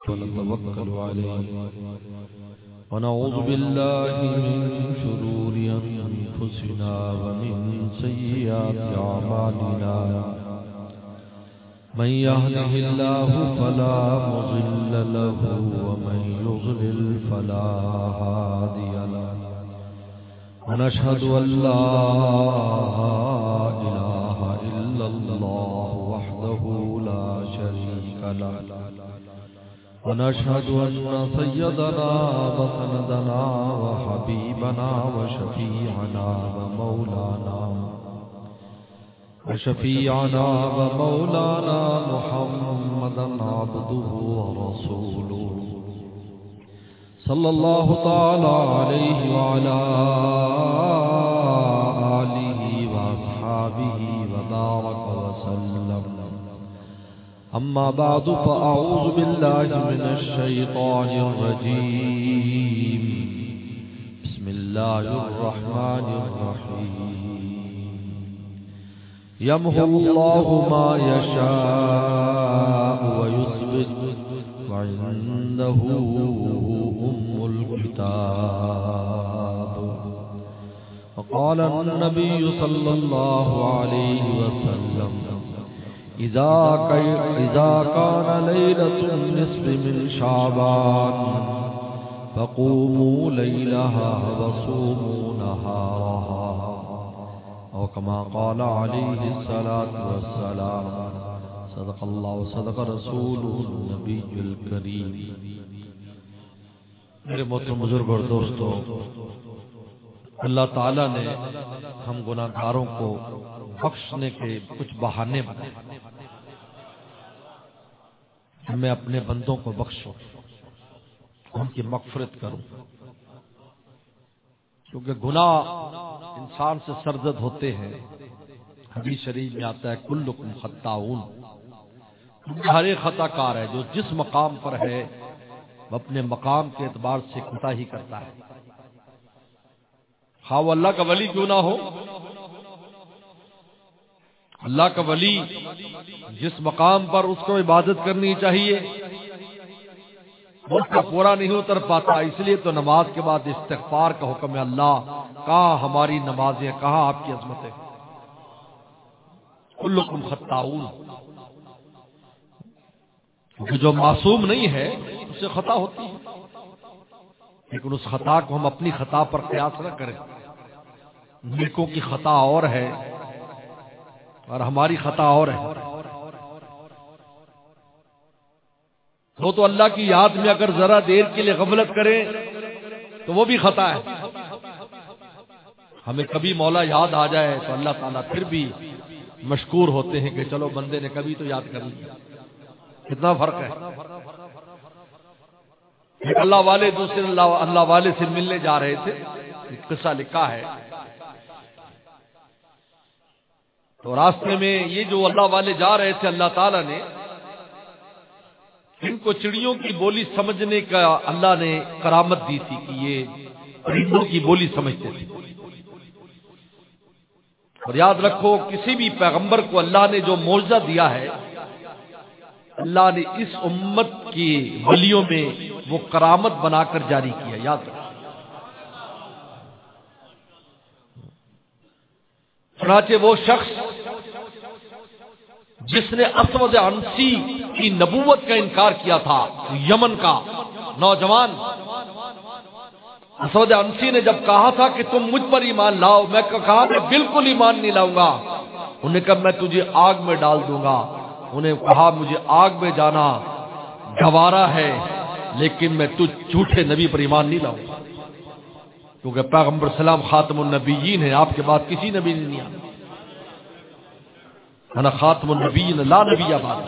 ونتوكل عليه ونعوذ بالله من شرور أنفسنا ومن سيئات أعمالنا من يهده الله فلا مضل له ومن يضلل فلا هادي له ونشهد أن لا إله إلا الله وحده لا شريك له ونشهد أن سيدنا وسندنا وحبيبنا وشفيعنا ومولانا محمدا عبده ورسوله صلى الله تعالى عليه وعلى آله وأصحابه وبارك وسلم أما بعد فأعوذ بالله من الشيطان الرجيم بسم الله الرحمن الرحيم يمحو الله ما يشاء ويثبت وعنده أم الكتاب وقال النبي صلى الله عليه وسلم إذا كان ليلة النصف من شعبان فقوموا ليلها وصوموا نهارها أو كما قال عليه الصلاة والسلام صدق الله وصدق رسوله النبي الكريم. میرے محترم بزرگ اور دوستو، اللہ تعالیٰ نے ہم گناہگاروں کو بخشنے کے کچھ بہانے بنائے. میں اپنے بندوں کو بخشوں، ان کی مغفرت کروں، کیونکہ گناہ انسان سے سرزد ہوتے ہیں. حدیث شریف میں آتا ہے کلکم خطاؤن، ہر ایک خطا کار ہے. جو جس مقام پر ہے وہ اپنے مقام کے اعتبار سے کوتاہی کرتا ہے، خواہ وہ اللہ کا ولی کیوں نہ ہو. اللہ کا ولی جس مقام پر اس کو عبادت کرنی چاہیے وہ اس کا پورا نہیں اتر پاتا. اس لیے تو نماز کے بعد استغفار کا حکم ہے. اللہ کہاں ہماری نمازیں، کہاں آپ کی عظمت ہے. کلکم خطاؤن، کیونکہ جو معصوم نہیں ہے اس سے خطا ہوتی ہے، لیکن اس خطا کو ہم اپنی خطا پر قیاس نہ کریں. نیکوں کی خطا اور ہے اور ہماری خطا اور ہے. وہ تو اللہ کی یاد میں اگر ذرا دیر کے لیے غفلت کریں تو وہ بھی خطا ہے. ہمیں کبھی مولا یاد آ جائے تو اللہ تعالیٰ پھر بھی مشکور ہوتے ہیں کہ چلو بندے نے کبھی تو یاد کر لیا. کتنا فرق ہے. ایک اللہ والے دوسرے اللہ والے سے ملنے جا رہے تھے. ایک قصہ لکھا ہے. تو راستے میں یہ جو اللہ والے جا رہے تھے، اللہ تعالیٰ نے ان کو چڑیوں کی بولی سمجھنے کا اللہ نے کرامت دی تھی کہ یہ پرندوں کی بولی سمجھتے تھے. اور یاد رکھو، کسی بھی پیغمبر کو اللہ نے جو معجزہ دیا ہے، اللہ نے اس امت کی ولیوں میں وہ کرامت بنا کر جاری کیا. یاد رکھو. چنانچہ وہ شخص جس نے اسود عنسی کی نبوت کا انکار کیا تھا، یمن کا نوجوان اسود عنسی نے جب کہا تھا کہ تم مجھ پر ایمان لاؤ، میں کہا میں بالکل ایمان نہیں لاؤں گا. انہوں نے کہا میں تجھے آگ میں ڈال دوں گا. انہیں کہا مجھے آگ میں جانا گوارا ہے، لیکن میں تجھ جھوٹے نبی پر ایمان نہیں لاؤں گا، کیونکہ پیغمبر سلام خاتم النبیین ہے. آپ کے بعد کسی نبی نہیں آیا. انا خاتم النبیین لا نبی بعد.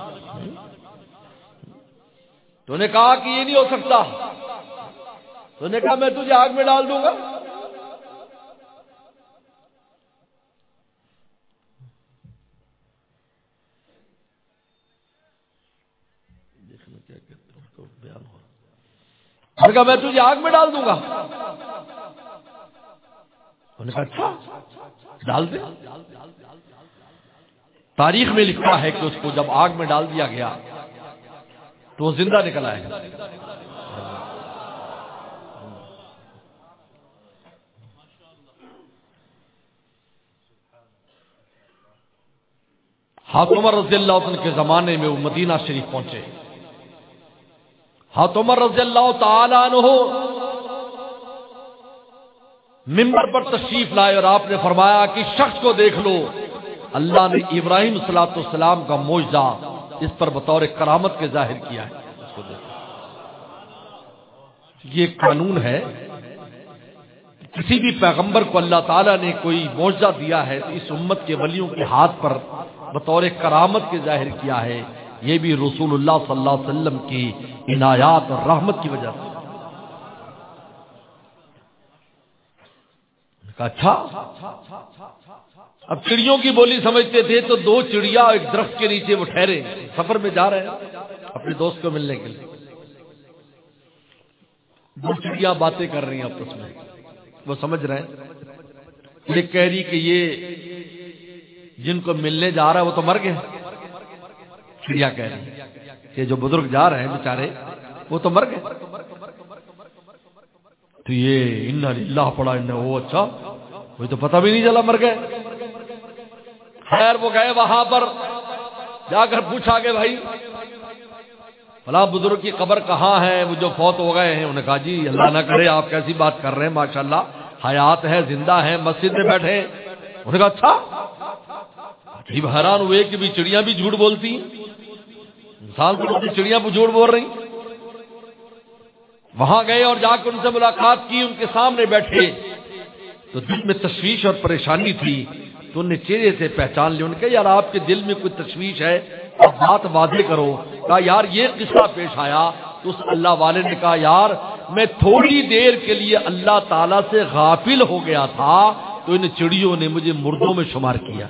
تو نے کہا کہ یہ نہیں ہو سکتا. تو نے کہا میں تجھے آگ میں ڈال دوں گا. دیکھنا کیا کہتے ہیں، اس کو بیان ہو. نے کہا میں تجھے آگ میں ڈال دوں گا. انہوں نے کہا اچھا ڈال دے. تاریخ میں لکھا ہے کہ اس کو جب آگ میں ڈال دیا گیا تو وہ زندہ نکل آئے گا. حضرت عمر رضی اللہ عنہ کے زمانے میں وہ مدینہ شریف پہنچے. حضرت عمر رضی اللہ تعالی عنہ ممبر پر تشریف لائے اور آپ نے فرمایا کہ شخص کو دیکھ لو، اللہ نے ابراہیم صلاۃ والسلام کا معجزہ اس پر بطور کرامت کے ظاہر کیا ہے. اس کو دیکھو. یہ قانون ہے، کسی بھی پیغمبر کو اللہ تعالیٰ نے کوئی معجزہ دیا ہے تو اس امت کے ولیوں کے ہاتھ پر بطور کرامت کے ظاہر کیا ہے. یہ بھی رسول اللہ صلی اللہ علیہ وسلم کی عنایات اور رحمت کی وجہ سے. اچھا، اب چڑیوں کی بولی سمجھتے تھے تو دو چڑیا ایک درخت کے نیچے وہ ٹھہرے، سفر میں جا رہے ہیں اپنے دوست کو ملنے کے لیے. دو چڑیا باتیں کر رہی ہیں آپس میں. وہ سمجھ رہے ہیں، یہ کہہ رہی کہ یہ جن کو ملنے جا رہا ہے وہ تو مر گئے. چڑیا کہہ رہی کہ جو بزرگ جا رہے ہیں بیچارے وہ تو مر گئے. تو یہ انا للہ پڑا انہ وہ اچھا مجھے تو پتہ بھی نہیں چلا مر گئے. خیر وہ گئے وہاں پر جا کر پوچھا کہ بھائی فلاں بزرگ کی قبر کہاں ہے، وہ جو فوت ہو گئے ہیں. انہوں نے کہا جی اللہ نہ کرے آپ کیسی بات کر رہے ہیں، ماشاءاللہ حیات ہے، زندہ ہیں، مسجد میں بیٹھے ہیں. انہوں نے کہا اچھا. عجیب حیران ہوئے کہ بھی چڑیاں بھی جھوٹ بولتی ہیں، انسان کو چڑیاں بھی جھوٹ بول رہی. وہاں گئے اور جا کر ان سے ملاقات کی، ان کے سامنے بیٹھے تو دل میں تشویش اور پریشانی تھی تو انہوں نے چہرے سے پہچان لیا. ان کے یار آپ کے دل میں کوئی تشویش ہے، آپ بات واضح کرو. کہا یار یہ قصہ پیش آیا. تو اس اللہ والے نے کہا یار میں تھوڑی دیر کے لیے اللہ تعالیٰ سے غافل ہو گیا تھا تو ان چڑیوں نے مجھے مردوں میں شمار کیا.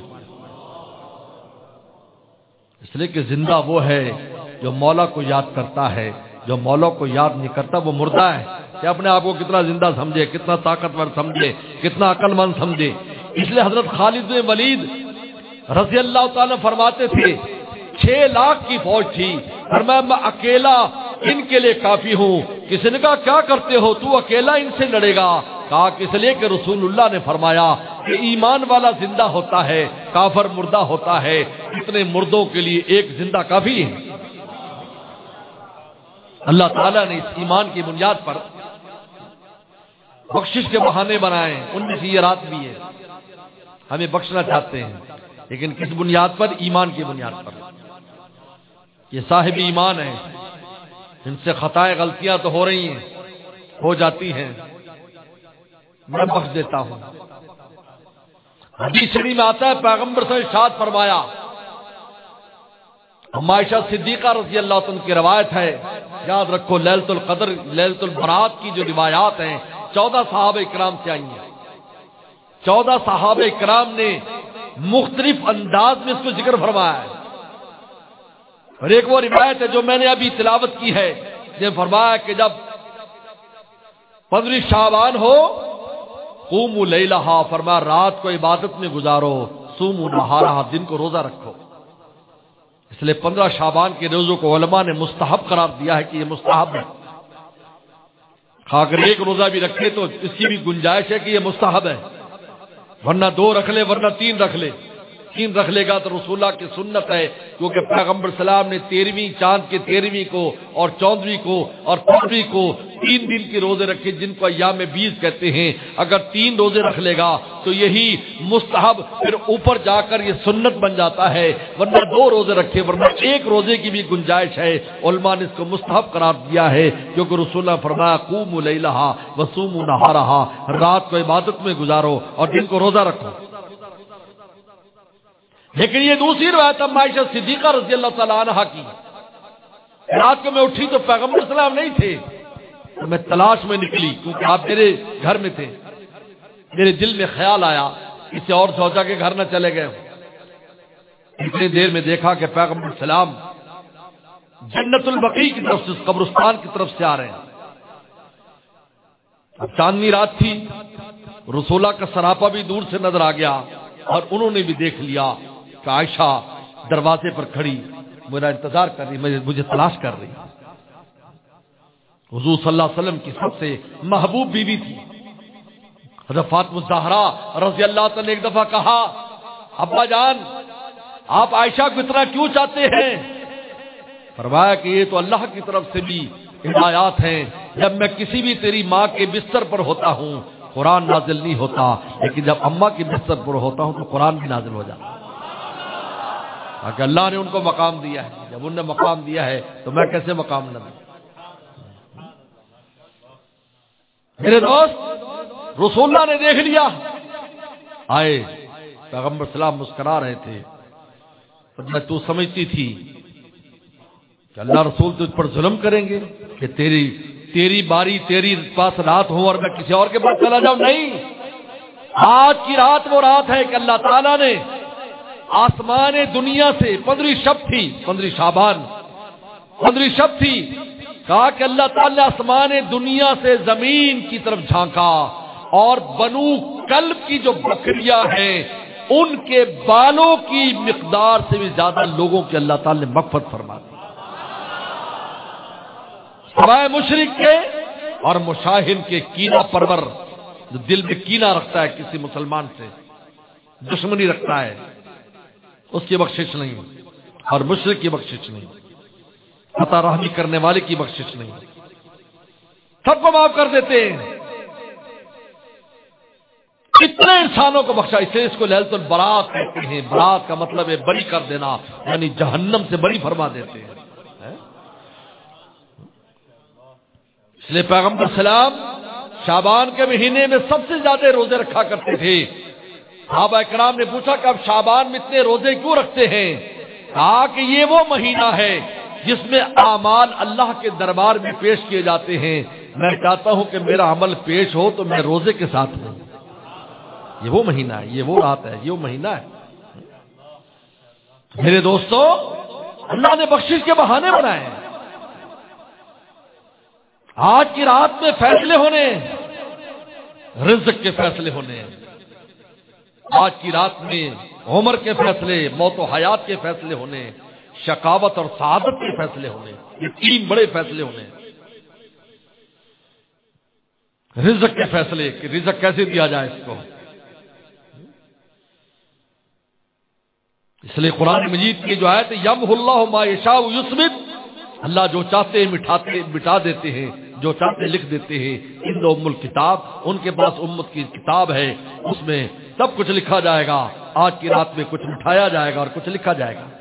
اس لیے کہ زندہ وہ ہے جو مولا کو یاد کرتا ہے، جو مولا کو یاد نہیں کرتا وہ مردہ ہے. کہ اپنے آپ کو کتنا زندہ سمجھے، کتنا طاقتور سمجھے، کتنا عقل مند سمجھے. اس لیے حضرت خالد بن ولید رضی اللہ تعالیٰ فرماتے تھے 6 لاکھ کی فوج تھی، فرمایا میں اکیلا ان کے لیے کافی ہوں. کسی نے کہا کیا کرتے ہو، تو اکیلا ان سے لڑے گا؟ کہا کہ اس لیے کہ رسول اللہ نے فرمایا کہ ایمان والا زندہ ہوتا ہے، کافر مردہ ہوتا ہے. اتنے مردوں کے لیے ایک زندہ کافی ہے. اللہ تعالیٰ نے اس ایمان کی بنیاد پر بخشش کے بہانے بنائے. ان میں سے یہ رات بھی ہے، ہمیں بخشنا چاہتے ہیں لیکن کس بنیاد پر؟ ایمان کی بنیاد پر. یہ صاحب ایمان ہے، ان سے خطائیں غلطیاں تو ہو رہی ہیں، ہو جاتی ہیں، میں بخش دیتا ہوں. حدیث شریف میں آتا ہے پیغمبر سے ارشاد فرمایا، عائشہ صدیقہ رضی اللہ عنہ کی روایت ہے، یاد رکھو لیلۃ القدر لیلۃ البرات کی جو روایات ہیں 14 صحابہ اکرام سے آئی ہیں. 14 صحابہ اکرام نے مختلف انداز میں اس کو ذکر فرمایا ہے. اور ایک وہ روایت ہے جو میں نے ابھی تلاوت کی ہے، یہ فرمایا کہ جب 15 شعبان ہو قوموا لیلہا، فرمایا رات کو عبادت میں گزارو، صوموا نہارہا، دن کو روزہ رکھو. اس لیے 15 شعبان کے روزوں کو علماء نے مستحب قرار دیا ہے کہ یہ مستحب ہے. اگر ایک روزہ بھی رکھے تو اس کی بھی گنجائش ہے کہ یہ مستحب ہے، ورنہ 2 رکھ لے، ورنہ 3 رکھ لے. 3 رکھ لے گا تو رسول اللہ کی سنت ہے، کیونکہ پیغمبر سلام نے 13ویں چاند کے 13ویں کو اور 14ویں کو اور 15ویں کو 3 دن کے روزے رکھے جن کو ایام 20 کہتے ہیں. اگر 3 روزے رکھ لے گا تو یہی مستحب پھر اوپر جا کر یہ سنت بن جاتا ہے، ورنہ 2 روزے رکھے ورنہ 1 روزے کی بھی گنجائش ہے. علماء نے اس کو مستحب قرار دیا ہے کیونکہ رسول اللہ فرمایا قوموا لیلہا وصوموا نہارہا، رات کو عبادت میں گزارو اور دن کو روزہ رکھو. لیکن یہ دوسری روایت عائشہ صدیقہ رضی اللہ تعالی عنہا کی، رات کو میں اٹھی تو پیغمبر صلی اللہ علیہ وسلم نہیں تھے، تو میں تلاش میں نکلی کیونکہ آپ میرے گھر میں تھے. میرے دل میں خیال آیا اسے اور سوچا کہ گھر نہ چلے گئے. اتنی دیر میں دیکھا کہ پیغمبر سلام جنت البقیع کی طرف سے، قبرستان کی طرف سے آ رہے ہیں. اب چاندنی رات تھی، رسول اللہ کا سراپا بھی دور سے نظر آ گیا اور انہوں نے بھی دیکھ لیا کہ عائشہ دروازے پر کھڑی میرا انتظار کر رہی، مجھے تلاش کر رہی. حضور صلی اللہ علیہ وسلم کی سب سے محبوب بیوی تھی. حضرت فاطمہ الزہرا رضی اللہ تعالی نے ایک دفعہ کہا ابا جان آپ عائشہ کو اتنا کیوں چاہتے ہیں؟ فرمایا کہ یہ تو اللہ کی طرف سے بھی ہدایات ہیں. جب میں کسی بھی تیری ماں کے بستر پر ہوتا ہوں قرآن نازل نہیں ہوتا، لیکن جب اماں کے بستر پر ہوتا ہوں تو قرآن بھی نازل ہو جاتا. کہ اللہ نے ان کو مقام دیا ہے، جب انہوں نے مقام دیا ہے تو میں کیسے مقام نہ دوں؟ میرے دوست رسول اللہ نے دیکھ لیا، آئے پیغمبر سلام مسکرا رہے تھے. تو سمجھتی تھی کہ اللہ رسول تجھ پر ظلم کریں گے کہ تیری باری تیری پاس رات ہو اور میں کسی اور کے پاس چلا جاؤں؟ نہیں، آج کی رات وہ رات ہے کہ اللہ تعالیٰ نے آسمان دنیا سے 15 شب تھی، 15 شعبان 15 شب تھی، کہا کہ اللہ تعالیٰ نے آسمان دنیا سے زمین کی طرف جھانکا اور بنو کلب کی جو بکریاں ہیں ان کے بالوں کی مقدار سے بھی زیادہ لوگوں کے اللہ تعالیٰ نے مغفرت فرما دی. سوائے مشرک کے اور مشاہن کے کینہ پرور، جو دل میں کینہ رکھتا ہے کسی مسلمان سے، دشمنی رکھتا ہے، اس کی بخشش نہیں، اور مشرک کی بخشش نہیں، عطا رحمی کرنے والے کی بخشش نہیں. سب کو معاف کر دیتے ہیں. اتنے انسانوں کو بخشا، اسے اس کو لیلۃ البراۃ کہتے ہیں. برات کا مطلب ہے بری کر دینا، یعنی جہنم سے بری فرما دیتے ہیں. اس لیے پیغمبر سلام شعبان کے مہینے میں سب سے زیادہ روزے رکھا کرتے تھے. صحابہ اکرام نے پوچھا کہ اب شعبان میں اتنے روزے کیوں رکھتے ہیں؟ کہا کہ یہ وہ مہینہ ہے جس میں اعمال اللہ کے دربار میں پیش کیے جاتے ہیں. میں چاہتا ہوں کہ میرا عمل پیش ہو تو میں روزے کے ساتھ ہوں. یہ وہ مہینہ ہے، یہ وہ رات ہے، یہ وہ مہینہ ہے. میرے دوستو، اللہ نے بخشش کے بہانے بنائے ہیں. آج کی رات میں فیصلے ہونے، رزق کے فیصلے ہونے. آج کی رات میں عمر کے فیصلے، موت و حیات کے فیصلے ہونے، شقاوت اور سعادت کے فیصلے ہونے. یہ 3 بڑے فیصلے ہونے. رزق کے فیصلے کہ رزق کیسے دیا جائے اس کو. اس لیے قرآن مجید کی جو آیت یمحو اللہ ما یشاء یثبت، اللہ جو چاہتے ہیں مٹا دیتے ہیں، جو چاہتے ہیں لکھ دیتے ہیں. ان ام الکتاب، ان کے پاس امت کی کتاب ہے، اس میں سب کچھ لکھا جائے گا. آج کی رات میں کچھ مٹھایا جائے گا اور کچھ لکھا جائے گا.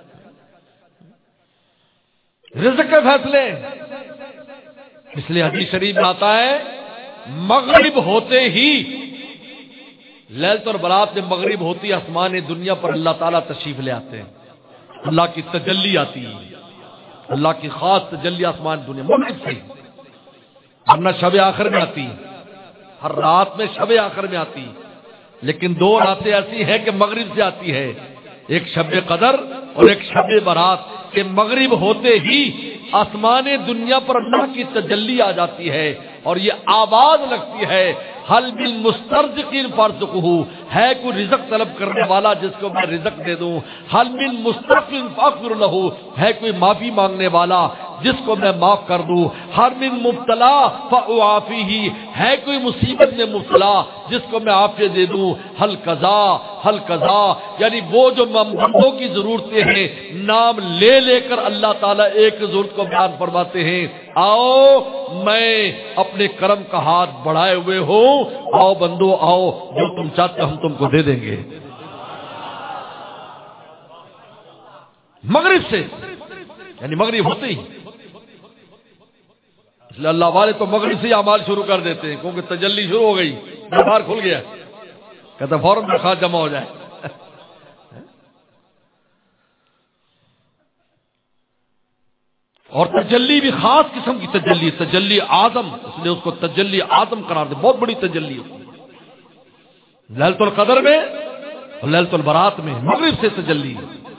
رزق کے فیصلے. اس لیے حدیث شریف میں آتا ہے مغرب ہوتے ہی، لیلۃ البراۃ میں مغرب ہوتی آسمان دنیا پر اللہ تعالیٰ تشریف لے آتے ہیں. اللہ کی تجلی آتی ہے، اللہ کی خاص تجلی آسمان دنیا مغرب سے. ورنہ شب آخر میں آتی، ہر رات میں شب آخر میں آتی. لیکن 2 راتیں ایسی ہیں کہ مغرب سے آتی ہے، ایک شب قدر اور ایک شب برات، کہ مغرب ہوتے ہی آسمان دنیا پر اللہ کی تجلی آ جاتی ہے اور یہ آواز لگتی ہے حل بالمسترزق فارزقہ، ہے کوئی رزق طلب کرنے والا جس کو میں رزق دے دوں. حل من مستغفر فاغفر له، ہے کوئی معافی مانگنے والا جس کو میں معاف کر دوں. حل من مبتلا فاعافیہ، ہے کوئی مصیبت میں مبتلا جس کو میں عافیت دے دوں. حل قضا، یعنی وہ جو بندوں کی ضرورتیں ہیں نام لے لے کر اللہ تعالیٰ ایک ضرورت کو بیان فرماتے ہیں. آؤ میں اپنے کرم کا ہاتھ بڑھائے ہوئے ہوں، آؤ بندو آؤ، جو تم چاہتے ہم تم کو دے دیں گے. مغرب سے، یعنی مغرب ہوتے ہی. اس لیے اللہ والے تو مغرب سے اعمال شروع کر دیتے ہیں، کیونکہ تجلی شروع ہو گئی، دربار کھل گیا، کہتے فوراً درخواست جمع ہو جائے. اور تجلی بھی خاص قسم کی تجلی، تجلی اعظم، اس لیے اس کو تجلی اعظم قرار دے. بہت بڑی تجلی ہے لیلۃ القدر میں اور لیلۃ البراۃ میں، مغرب سے تجلی.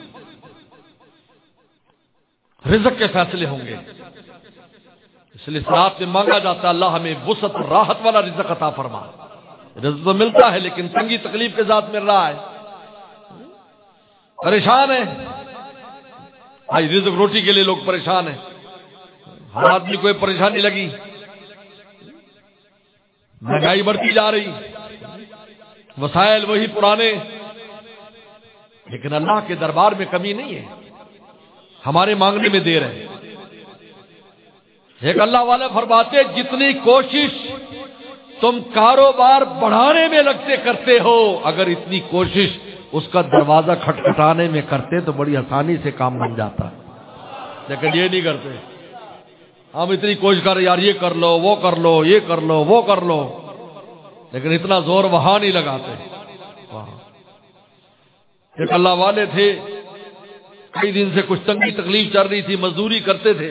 رزق کے فیصلے ہوں گے. اس لیے اس رات میں مانگا جاتا ہے اللہ ہمیں وسعت اور راحت والا رزق عطا فرما. رزق تو ملتا ہے لیکن تنگی تکلیف کے ساتھ مل رہا ہے، پریشان ہے. آج رزق روٹی کے لیے لوگ پریشان ہیں، ہر آدمی کو پریشانی لگی، مہنگائی بڑھتی جا رہی، وسائل وہی پرانے، لیکن اللہ کے دربار میں کمی نہیں ہے، ہمارے مانگنے میں دیر ہے۔ ایک اللہ والے فرماتے جتنی کوشش تم کاروبار بڑھانے میں لگتے کرتے ہو، اگر اتنی کوشش اس کا دروازہ کھٹکھٹانے میں کرتے تو بڑی آسانی سے کام بن جاتا، لیکن یہ نہیں کرتے۔ ہم اتنی کوشش کر رہے یار یہ کر لو وہ کر لو یہ کر لو وہ کر لو، لیکن اتنا زور وہاں نہیں لگاتے۔ ایک اللہ والے تھے، کئی دن سے کچھ تنگی تکلیف چل رہی تھی، مزدوری کرتے تھے۔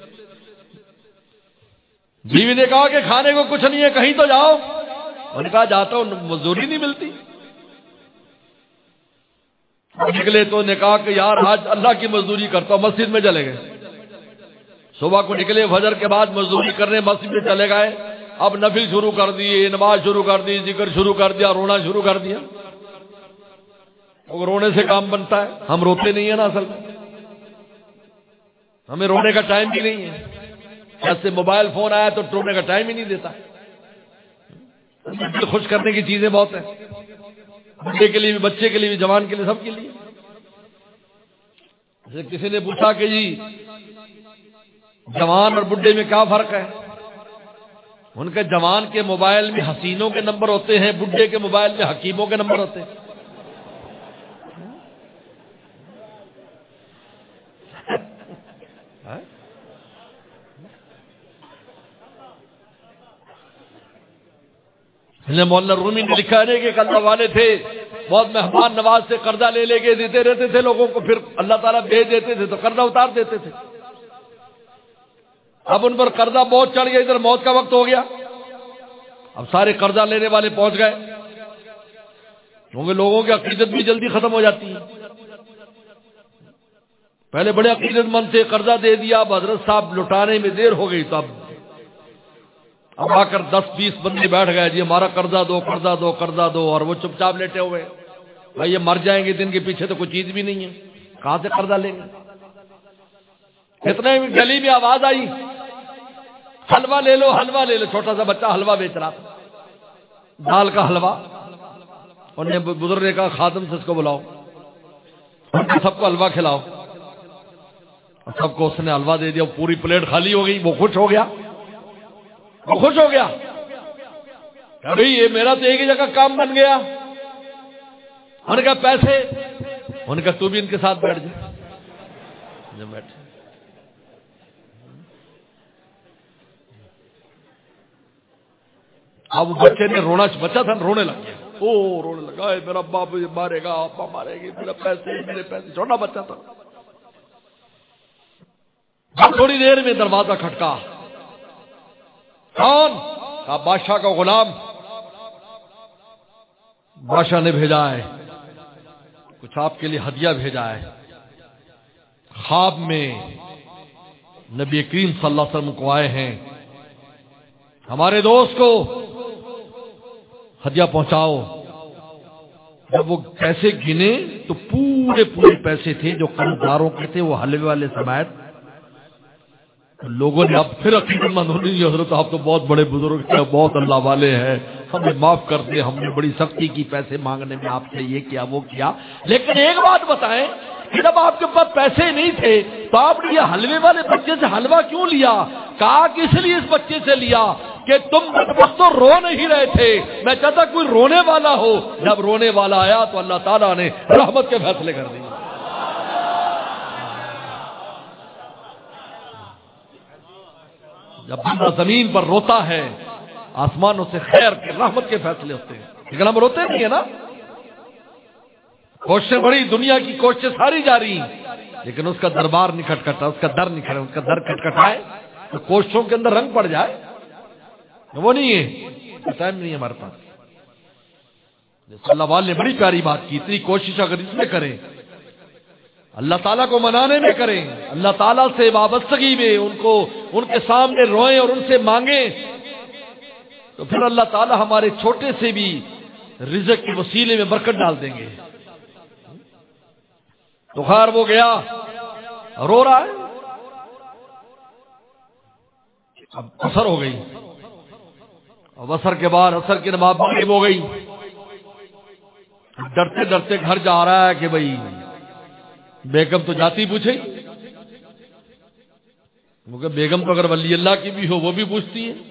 بیوی نے کہا کہ کھانے کو کچھ نہیں ہے، کہیں تو جاؤ۔ انہوں نے کہا جاتا ہوں، مزدوری نہیں ملتی۔ نکلے تو نے کہا کہ یار آج اللہ کی مزدوری کرتا ہوں، مسجد میں چلے گئے۔ صبح کو نکلے، فجر کے بعد مزدوری کرنے مسجد میں چلے گئے۔ اب نفل شروع کر دیے، نماز شروع کر دی، ذکر شروع کر دیا، رونا شروع کر دیا۔ اور رونے سے کام بنتا ہے؟ ہم روتے نہیں ہیں نا، اصل میں ہمیں رونے کا ٹائم بھی نہیں ہے۔ ایسے موبائل فون آیا تو رونے کا ٹائم ہی نہیں دیتا۔ دل خوش کرنے کی چیزیں بہت ہیں، بڑے کے لیے بھی، بچے کے لیے بھی، جوان کے لیے، سب کے لیے۔ جیسے کسی نے پوچھا کہ جی جوان اور بڈھے میں کیا فرق ہے؟ ان کے جوان کے موبائل میں حسینوں کے نمبر ہوتے ہیں، بڈھے کے موبائل میں حکیموں کے نمبر ہوتے ہیں۔ مولانا رومی نے لکھا ہے کہ ایک اللہ والے تھے، بہت مہمان نواز سے قرضہ لے لے کے دیتے رہتے تھے لوگوں کو، پھر اللہ تعالیٰ بھیج دیتے تھے تو قرضہ اتار دیتے تھے۔ اب ان پر قرضہ بہت چڑھ گیا، ادھر موت کا وقت ہو گیا، اب سارے قرضہ لینے والے پہنچ گئے، کیونکہ لوگوں کی عقیدت بھی جلدی ختم ہو جاتی ہے۔ پہلے بڑے عقیدت مند تھے، قرضہ دے دیا، اب حضرت صاحب لٹانے میں دیر ہو گئی، تو اب آ کر 10-20 بندے بیٹھ گئے، جی ہمارا قرضہ دو قرضہ دو قرضہ دو، اور وہ چپ چاپ لیٹے ہوئے۔ بھائی یہ مر جائیں گے، دن کے پیچھے تو کوئی چیز بھی نہیں ہے، کہاں سے قرضہ لیں گے؟ اتنے گلی میں آواز آئی، حلوہ لے لو حلوہ لے لو۔ چھوٹا سا بچہ حلوہ بیچ رہا تھا، دال کا حلوہ۔ انہوں نے بزرگ نے کہا خادم سے اس کو بلاؤ، سب کو حلوہ کھلاؤ۔ سب کو اس نے حلوہ دے دیا، پوری پلیٹ خالی ہو گئی۔ وہ خوش ہو گیا، وہ خوش ہو گیا، ابھی یہ میرا تو ایک ہی جگہ کام بن گیا۔ ان کا پیسے، ان کا تو بھی ان کے ساتھ بیٹھ جا، بیٹھے۔ اب بچے نے رونا، بچہ تھا رونے لگ گیا، او رونے لگا، میرا باپ مارے گا، ابا مارے گی، میرے پیسے، چھوٹا بچہ تھا۔ تھوڑی دیر میں دروازہ کھٹکا، کون؟ کہا بادشاہ کا غلام۔ بادشاہ نے بھیجا ہے، کچھ آپ کے لیے ہدیہ بھیجا ہے۔ خواب میں نبی کریم صلی اللہ علیہ وسلم کو آئے ہیں، ہمارے دوست کو ہدیہ پہنچاؤ۔ جب وہ پیسے گنے تو پورے پیسے تھے جو قرضداروں کے تھے، وہ حلوے والے سمیت۔ لوگوں نے اب پھر عقیدت مند ہونی، حضرت آپ تو بہت بڑے بزرگ ہیں، بہت اللہ والے ہیں، ہمیں معاف کر دیں، ہم نے بڑی سختی کی پیسے مانگنے میں، آپ سے یہ کیا وہ کیا۔ لیکن ایک بات بتائیں کہ جب آپ کے پاس پیسے نہیں تھے تو آپ نے یہ حلوے والے بچے سے حلوہ کیوں لیا؟ کہا کہ اس لیے اس بچے سے لیا کہ تم بدبخت تو رو نہیں رہے تھے، میں چاہتا کوئی رونے والا ہو۔ جب رونے والا آیا تو اللہ تعالیٰ نے رحمت کے فیصلے کر دیے۔ جب بندہ زمین پر روتا ہے، آسمانوں سے خیر کے رحمت کے فیصلے ہوتے ہیں، لیکن ہم روتے نہیں ہیں نا۔ کوششیں بڑی، دنیا کی کوششیں ساری جاری، لیکن اس کا دربار نہیں کھٹکھٹا، اس کا در نہیں کھٹکھٹا، اس کا در کھٹکھٹائے تو کوششوں کے اندر رنگ پڑ جائے، وہ نہیں ہے، ٹائم نہیں ہے ہمارے پاس۔ اللہ والے نے بڑی پیاری بات کی، اتنی کوشش اگر اس میں کریں، اللہ تعالیٰ کو منانے میں کریں، اللہ تعالیٰ سے وابستگی میں ان کے سامنے روئیں اور ان سے مانگیں، تو پھر اللہ تعالیٰ ہمارے چھوٹے سے بھی رزق کے وسیلے میں برکت ڈال دیں گے۔ تو خیر وہ گیا، رو رہا ہے، اب عصر ہو گئی، اب عصر کے بعد عصر کی نماز مغرب ہو گئی، ڈرتے ڈرتے گھر جا رہا ہے کہ بھائی بیگم تو جاتی پوچھے، کیونکہ بیگم تو اگر ولی اللہ کی بھی ہو وہ بھی پوچھتی ہے.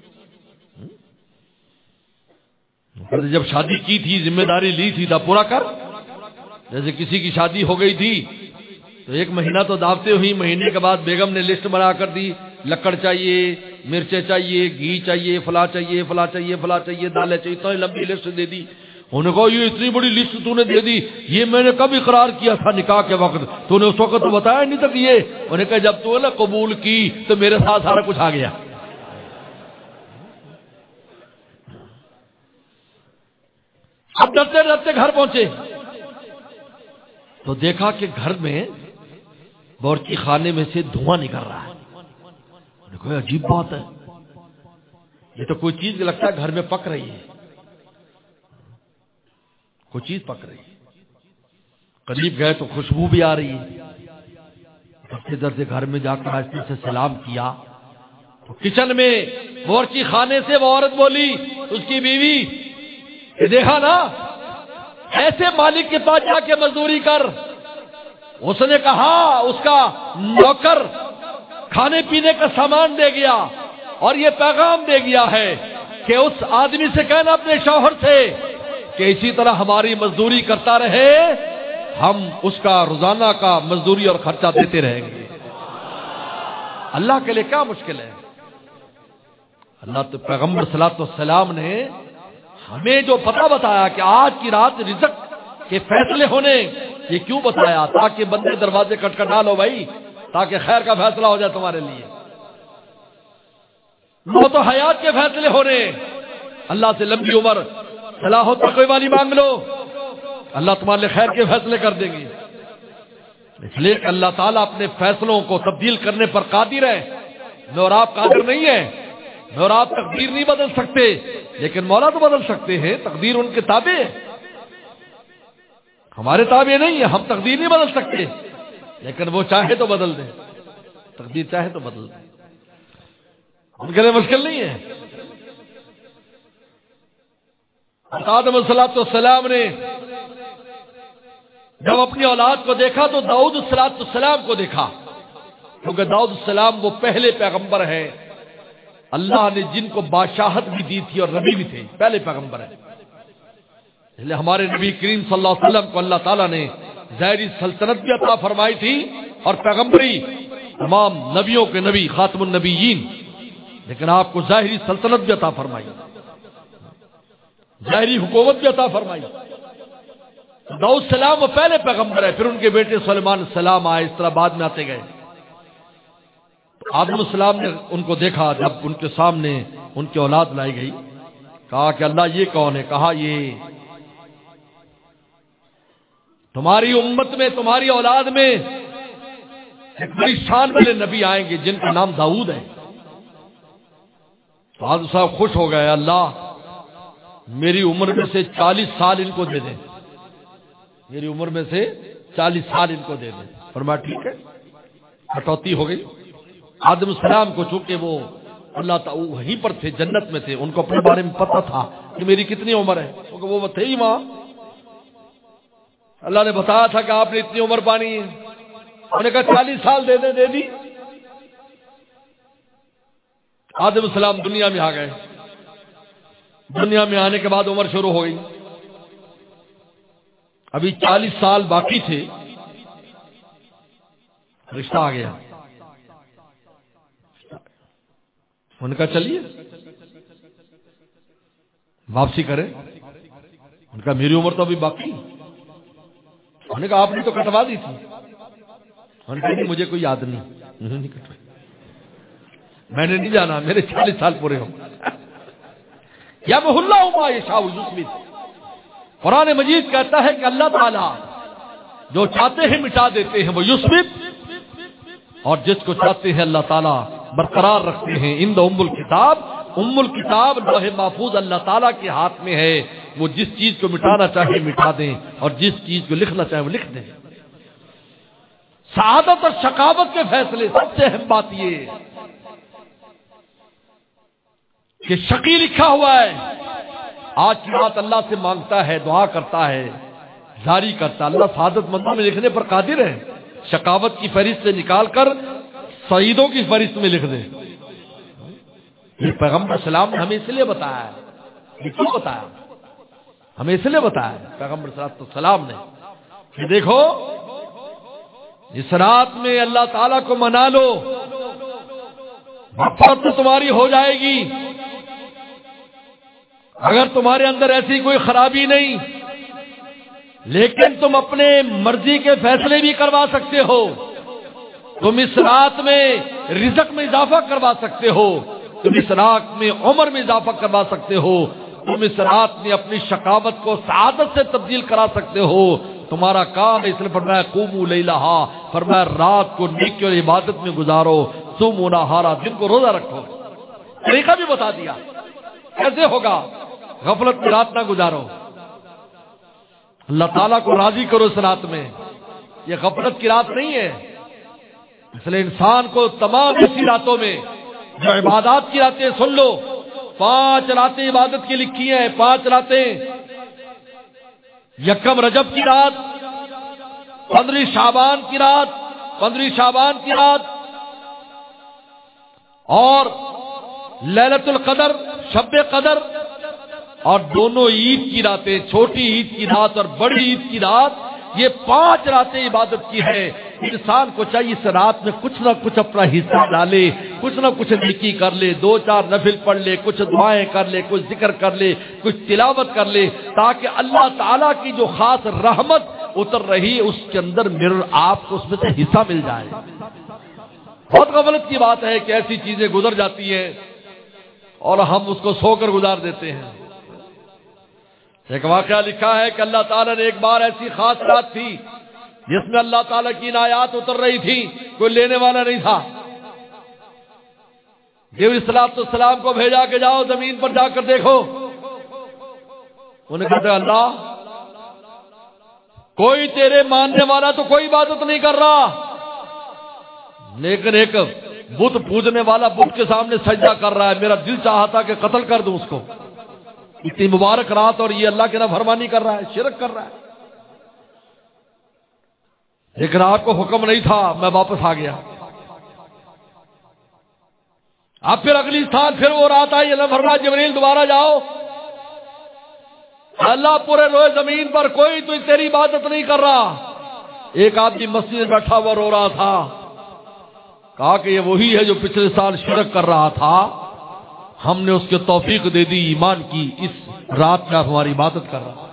جب شادی کی تھی ذمہ داری لی تھی تھا پورا کر. جیسے کسی کی شادی ہو گئی تھی تو ایک مہینہ تو دعوتیں ہوئی، مہینے کے بعد بیگم نے لسٹ بنا کر دی، لکڑ چاہیے، مرچیں چاہیے، گھی چاہیے، فلاں چاہیے، فلاں چاہیے، فلاں چاہیے، دالیں چاہیے، تو لمبی لسٹ دے دی. انہوں نے کہا یہ اتنی بڑی لسٹ تو نے دے دی، یہ میں نے کب اقرار کیا تھا نکاح کے وقت، تو نے اس وقت تو بتایا نہیں تک یہ. انہوں نے کہا جب تو نے قبول کی تو میرے ساتھ سارا کچھ آ گیا. اب ڈرتے ڈرتے گھر پہنچے تو دیکھا کہ گھر میں باورچی خانے میں سے دھواں نکل رہا ہے. دیکھو عجیب بات ہے، یہ تو کوئی چیز لگتا ہے گھر میں پک رہی ہے، کوئی چیز پک رہی ہے. قریب گئے تو خوشبو بھی آ رہی ہے. ڈرتے ڈرتے گھر میں جا کر آہستہ سے سلام کیا تو کچن میں باورچی خانے سے وہ عورت بولی، اس کی بیوی، کہ دیکھا نا ایسے مالک کے پاس جا کے مزدوری کر. اس نے کہا اس کا نوکر کھانے پینے کا سامان دے گیا اور یہ پیغام دے گیا ہے کہ اس آدمی سے کہنا اپنے شوہر سے کہ اسی طرح ہماری مزدوری کرتا رہے، ہم اس کا روزانہ کا مزدوری اور خرچہ دیتے رہیں گے. اللہ کے لیے کیا مشکل ہے. اللہ تو پیغمبر صلی اللہ علیہ وسلم نے ہمیں جو پتہ بتایا کہ آج کی رات رزق کے فیصلے ہونے، یہ کیوں بتایا؟ تاکہ بندے دروازے کھٹکھٹا بھائی، تاکہ خیر کا فیصلہ ہو جائے تمہارے لیے. موت و حیات کے فیصلے ہونے، اللہ سے لمبی عمر، صلاح و تقوی والی مانگ لو، اللہ تمہارے لیے خیر کے فیصلے کر دیں گے. اس لیے کہ اللہ تعالیٰ اپنے فیصلوں کو تبدیل کرنے پر قادر ہے. میں اور آپ قادر نہیں ہیں، میں اور آپ تقدیر نہیں بدل سکتے، لیکن مولا تو بدل سکتے ہیں. تقدیر ان کے تابع ہے، ہمارے تابع نہیں ہے. ہم تقدیر نہیں بدل سکتے، لیکن وہ چاہے تو بدل دیں. تقدیر چاہے تو بدل دیں، ان کے لیے مشکل نہیں ہے. آدم علیہ السلام نے جب اپنی اولاد کو دیکھا تو داؤد علیہ السلام کو دیکھا، کیونکہ داؤد السلام وہ پہلے پیغمبر ہیں اللہ نے جن کو بادشاہت بھی دی تھی اور نبی بھی تھے، پہلے پیغمبر ہیں. اس لیے ہمارے نبی کریم صلی اللہ علیہ وسلم کو اللہ تعالیٰ نے ظاہری سلطنت بھی عطا فرمائی تھی اور پیغمبری، تمام نبیوں کے نبی، خاتم النبیین، لیکن آپ کو ظاہری سلطنت بھی عطا فرمائی، ظاہری حکومت بھی عطا فرمائی. داؤد السلام وہ پہلے پیغمبر ہے، پھر ان کے بیٹے سلیمان السلام آئے، اس طرح بعد میں آتے گئے. آدم السلام نے ان کو دیکھا، جب ان کے سامنے ان کی اولاد لائی گئی، کہا کہ اللہ یہ کون ہے؟ کہا یہ تمہاری امت میں، تمہاری اولاد میں ایک بڑی شان والے نبی آئیں گے جن کا نام داؤد ہے. تو آدم صاحب خوش ہو گئے، اللہ میری عمر میں سے 40 سال ان کو دے دیں، میری عمر میں سے 40 سال ان کو دے دیں. فرمایا ٹھیک ہے، کٹوتی ہو گئی. آدم السلام کو چونکہ وہ اللہ تعالیٰ وہیں پر تھے، جنت میں تھے، ان کو اپنے بارے میں پتہ تھا کہ میری کتنی عمر ہے، کیونکہ وہ تھے ہی وہاں. اللہ نے بتایا تھا کہ آپ نے اتنی عمر پانی ہے. انہوں نے کہا 40 سال دے دیں، دے دی. آدم السلام دنیا میں آ گئے. دنیا میں آنے کے بعد عمر شروع ہو گئی. ابھی 40 سال باقی تھے، رشتہ آ گیا. ان کا چلیے واپسی کریں. ان کا میری عمر تو ابھی باقی. انہوں نے کہا آپ نے تو کٹوا دی تھی. انہوں نے کہا نہیں مجھے کوئی یاد نہیں کٹوائی، میں نے نہیں جانا، میرے 40 سال پورے ہوں. یا محلہ ما یشاء یثبت. قرآن مجید کہتا ہے کہ اللہ تعالیٰ جو چاہتے ہیں مٹا دیتے ہیں وہ یثبت، اور جس کو چاہتے ہیں اللہ تعالیٰ برقرار رکھتے ہیں. ان ام الکتاب، ام الکتاب لوح محفوظ اللہ تعالیٰ کے ہاتھ میں ہے. وہ جس چیز کو مٹانا چاہے مٹا دیں اور جس چیز کو لکھنا چاہے وہ لکھ دیں. سعادت اور شقاوت کے فیصلے سب سے اہم بات یہ ہے. کہ شقی لکھا ہوا ہے، آج کی بات اللہ سے مانگتا ہے، دعا کرتا ہے، جاری کرتا ہے، اللہ سعادت مندوں میں لکھنے پر قادر ہے، شقاوت کی فہرست سے نکال کر سعیدوں کی فہرست میں لکھ دے۔ یہ پیغمبر اسلام نے ہمیں اس لیے بتایا ہے، یہ کیوں بتایا؟ ہمیں اس لیے بتایا ہے پیغمبر صلی اللہ علیہ وسلم نے کہ دیکھو اس رات میں اللہ تعالیٰ کو منا لو، مغفرت تمہاری ہو جائے گی۔ اگر تمہارے اندر ایسی کوئی خرابی نہیں، لیکن تم اپنے مرضی کے فیصلے بھی کروا سکتے ہو، تم اس رات میں رزق میں اضافہ کروا سکتے ہو، تم اس رات میں عمر میں اضافہ کروا سکتے ہو، تم اس رات میں اپنی شقاوت کو سعادت سے تبدیل کرا سکتے ہو، تمہارا کام ہے۔ اس نے فرمایا قوموا لیلھا، فرمایا رات کو نیکی اور عبادت میں گزارو، صوموا نہارا، دن کو روزہ رکھو۔ طریقہ بھی بتا دیا کیسے ہوگا، غفلت میں رات نہ گزارو، اللہ تعالیٰ کو راضی کرو اس رات میں۔ یہ غفلت کی رات نہیں ہے، اس لیے انسان کو تمام ایسی راتوں میں جو عبادات کی راتیں، سن لو 5 راتیں عبادت کی لکھی ہیں، 5 راتیں، یکم رجب کی رات، 15 شعبان کی رات، 15 شعبان کی رات، اور لیلۃ القدر، شب قدر، اور دونوں عید کی راتیں، چھوٹی عید کی رات اور بڑی عید کی رات، یہ 5 راتیں عبادت کی ہے۔ انسان کو چاہیے اس رات میں کچھ نہ کچھ اپنا حصہ ڈالے، کچھ نہ کچھ نیکی کر لے، 2-4 نفل پڑھ لے، کچھ دعائیں کر لے، کچھ ذکر کر لے، کچھ تلاوت کر لے، تاکہ اللہ تعالیٰ کی جو خاص رحمت اتر رہی اس کے اندر آپ کو اس میں سے حصہ مل جائے۔ بہت غفلت کی بات ہے کہ ایسی چیزیں گزر جاتی ہیں اور ہم اس کو سو کر گزار دیتے ہیں۔ ایک واقعہ لکھا ہے کہ اللہ تعالیٰ نے ایک بار ایسی خاص رات تھی جس میں اللہ تعالیٰ کی آیات اتر رہی تھی، کوئی لینے والا نہیں تھا۔ جبرائیل علیہ السلام کو بھیجا کہ جاؤ زمین پر جا کر دیکھو۔ انہوں نے کہا اللہ کوئی تیرے ماننے والا تو کوئی عبادت نہیں کر رہا، لیکن ایک بت پوجنے والا بت کے سامنے سجدہ کر رہا ہے، میرا دل چاہا تھا کہ قتل کر دوں اس کو، اتنی مبارک رات اور یہ اللہ کی نافرمانی کر رہا ہے، شرک کر رہا ہے، لیکن آپ کو حکم نہیں تھا، میں واپس آ گیا۔ اب پھر اگلی سال پھر وہ رات آئی، اللہ فرمایا جبریل دوبارہ جاؤ، اللہ پورے روئے زمین پر کوئی تو تیری عبادت نہیں کر رہا۔ ایک آدمی مسجد میں بیٹھا ہوا رو رہا تھا، کہا کہ یہ وہی ہے جو پچھلے سال شرک کر رہا تھا، ہم نے اس کے توفیق دے دی ایمان کی، اس رات میں ہماری عبادت کر رہا۔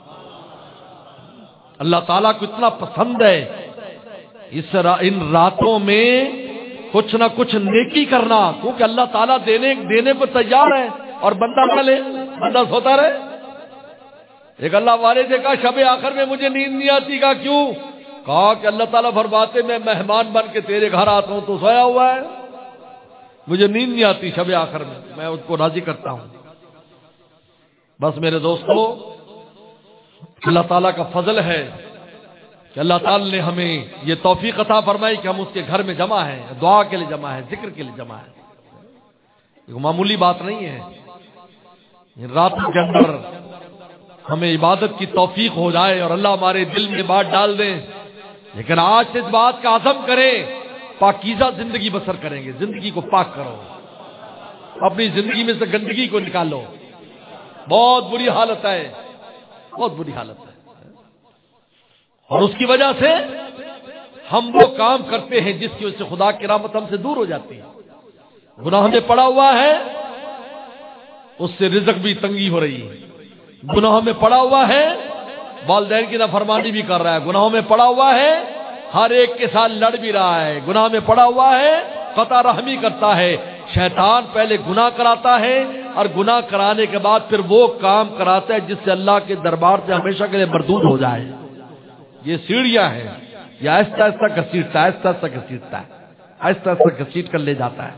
اللہ تعالیٰ کو اتنا پسند ہے ان راتوں میں کچھ نہ کچھ نیکی کرنا، کیونکہ اللہ تعالیٰ دینے پر تیار ہے اور بندہ نہ لے، بندہ سوتا رہے۔ ایک اللہ والے سے کہا شب آخر میں مجھے نیند نہیں آتی، کہا کیوں؟ کہا کہ اللہ تعالیٰ فرماتے میں مہمان بن کے تیرے گھر آتا ہوں تو سویا ہوا ہے، مجھے نیند نہیں آتی شب آخر میں اس کو راضی کرتا ہوں۔ بس میرے دوستو، اللہ تعالیٰ کا فضل ہے کہ اللہ تعالیٰ نے ہمیں یہ توفیق عطا فرمائی کہ ہم اس کے گھر میں جمع ہیں، دعا کے لیے جمع ہے، ذکر کے لیے جمع ہے۔ یہ معمولی بات نہیں ہے، ان راتوں کے اندر ہمیں عبادت کی توفیق ہو جائے اور اللہ ہمارے دل میں بات ڈال دیں، لیکن آج سے اس بات کا عزم کریں، پاکیزہ زندگی بسر کریں گے، زندگی کو پاک کرو، اپنی زندگی میں سے گندگی کو نکالو۔ بہت بری حالت ہے، بہت بری حالت ہے، اور اس کی وجہ سے ہم وہ کام کرتے ہیں جس کی وجہ سے خدا کی رحمت ہم سے دور ہو جاتی ہے۔ گناہ میں پڑا ہوا ہے، اس سے رزق بھی تنگی ہو رہی ہے، گناہوں میں پڑا ہوا ہے، والدین کی نافرمانی بھی کر رہا ہے، گناہوں میں پڑا ہوا ہے، ہر ایک کے ساتھ لڑ بھی رہا ہے، گناہ میں پڑا ہوا ہے، قطع رحمی کرتا ہے۔ شیطان پہلے گناہ کراتا ہے اور گناہ کرانے کے بعد پھر وہ کام کراتا ہے جس سے اللہ کے دربار سے ہمیشہ کے لیے مردود ہو جائے۔ یہ سیڑھیاں ہیں، یہ آہستہ آہستہ گھسیٹتا ہے، آہستہ آہستہ گھسیٹتا ہے، آہستہ آہستہ گھسیٹ کر لے جاتا ہے۔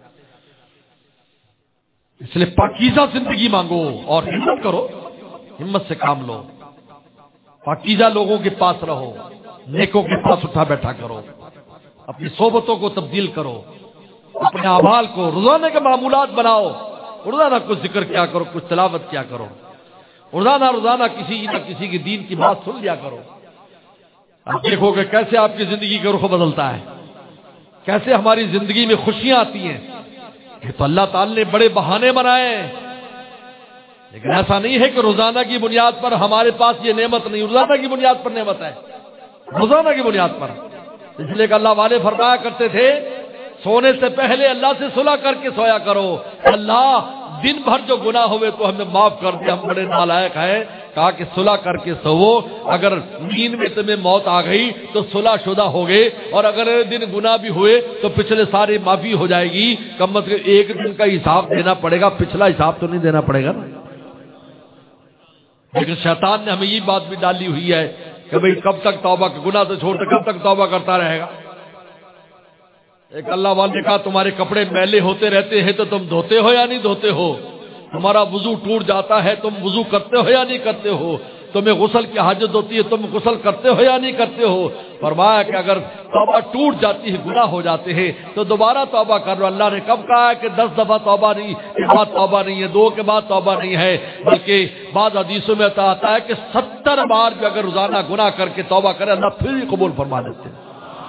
اس لیے پاکیزہ زندگی مانگو اور ہمت کرو، ہمت سے کام لو، پاکیزہ لوگوں کے پاس رہو، نیکوں کے پاس اٹھا بیٹھا کرو، اپنی صحبتوں کو تبدیل کرو، اپنے اعمال کو روزانہ کے معمولات بناؤ، روزانہ کچھ ذکر کیا کرو، کچھ تلاوت کیا کرو، روزانہ کسی نہ کسی کی دین کی بات سن لیا کرو. آپ دیکھو کہ کیسے آپ کی زندگی کا رخ بدلتا ہے، کیسے ہماری زندگی میں خوشیاں آتی ہیں. یہ تو اللہ تعالی نے بڑے بہانے بنائے ہیں، لیکن ایسا نہیں ہے کہ روزانہ کی بنیاد پر ہمارے پاس یہ نعمت نہیں. روزانہ کی بنیاد پر نعمت ہے، روزانہ کی بنیاد پر. اس لیے کہ اللہ والے فرمایا کرتے تھے سونے سے پہلے اللہ سے صلح کر کے سویا کرو. اللہ دن بھر جو گناہ ہوئے تو ہمیں معاف کر دے، ہم بڑے نالائق ہیں. کہا کہ صلح کر کے سو، اگر نیند میں تمہیں موت آ گئی تو صلح شدہ ہو گئے، اور اگر دن گناہ بھی ہوئے تو پچھلے سارے معافی ہو جائے گی. کم از کم ایک دن کا حساب دینا پڑے گا، پچھلا حساب تو نہیں دینا پڑے گا نا. لیکن شیطان نے ہمیں یہ بات بھی ڈالی ہوئی ہے کہ بھئی کب تک توبہ، گناہ تو چھوڑ کب تک توبہ کرتا رہے گا. ایک اللہ والے نے کہا تمہارے کپڑے میلے ہوتے رہتے ہیں تو تم دھوتے ہو یا نہیں دھوتے ہو؟ تمہارا وضو ٹوٹ جاتا ہے، تم وضو کرتے ہو یا نہیں کرتے ہو؟ تمہیں غسل کی حاجت ہوتی ہے، تم غسل کرتے ہو یا نہیں کرتے ہو؟ فرمایا کہ اگر توبہ ٹوٹ جاتی ہے، گناہ ہو جاتے ہیں تو دوبارہ توبہ کر لو. اللہ نے کب کہا ہے کہ 10 دفعہ توبہ نہیں کے بعد توبہ نہیں ہے، 2 کے بعد توبہ نہیں ہے، بلکہ بعض حدیثوں میں آتا ہے کہ 70 بار بھی اگر روزانہ گناہ کر کے توبہ کرے اللہ پھر بھی قبول فرما دیتے ہیں.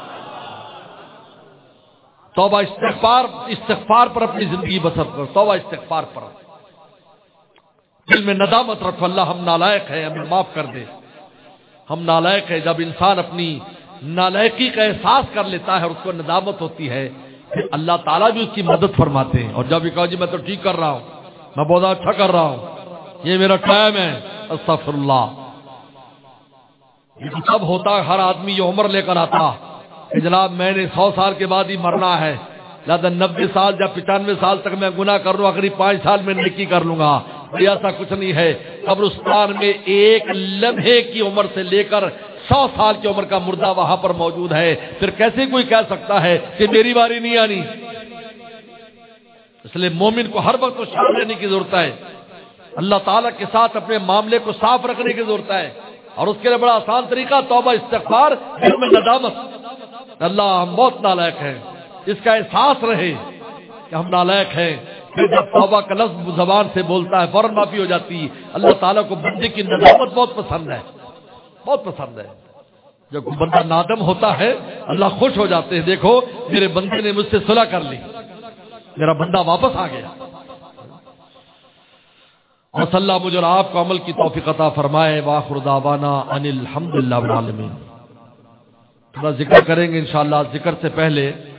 توبہ استغفار پر اپنی زندگی بسر کرو، توبہ استغفار پر. دل میں ندامت رکھو، اللہ ہم نالائق ہیں، ہمیں معاف کر دے، ہم نالائق ہیں. جب انسان اپنی نالائقی کا احساس کر لیتا ہے اور اس کو ندامت ہوتی ہے، پھر اللہ تعالیٰ بھی اس کی مدد فرماتے ہیں. اور جب یہ کہو جی میں تو ٹھیک کر رہا ہوں، میں بہت اچھا کر رہا ہوں، یہ میرا ٹائم ہے، استغفر اللہ. یہ سب ہوتا ہے، ہر آدمی یہ عمر لے کر آتا کہ جناب میں نے 100 سال کے بعد ہی مرنا ہے، لہذا 90 سال یا 95 سال تک میں گناہ کر لوں، آخری 5 سال میں نیکی کر لوں گا. ایسا کچھ نہیں ہے. قبرستان میں ایک لمحے کی عمر سے لے کر 100 سال کی عمر کا مردہ وہاں پر موجود ہے. پھر کیسے کوئی کہہ سکتا ہے کہ میری باری نہیں آنی؟ اس لیے مومن کو ہر وقت ہوشیار رہنے کی ضرورت ہے، اللہ تعالیٰ کے ساتھ اپنے معاملے کو صاف رکھنے کی ضرورت ہے. اور اس کے لیے بڑا آسان طریقہ توبہ استغفار، دل میں ندامت. اللہ ہم بہت نالائق ہیں، اس کا احساس رہے کہ ہم نالائق ہیں. پھر جب توبہ کا لفظ زبان سے بولتا ہے فوراً معافی ہو جاتی ہے. اللہ تعالیٰ کو بندے کی ندامت بہت پسند ہے، بہت پسند ہے. جب بندہ نادم ہوتا ہے اللہ خوش ہو جاتے ہیں، دیکھو میرے بندے نے مجھ سے صلح کر لی، میرا بندہ واپس آ گیا. اور صلی اللہ مجھے اور آپ کو عمل کی توفیق عطا فرمائے. وآخر دعوانا ان الحمدللہ رب العالمین. تھوڑا ذکر کریں گے انشاءاللہ. ذکر سے پہلے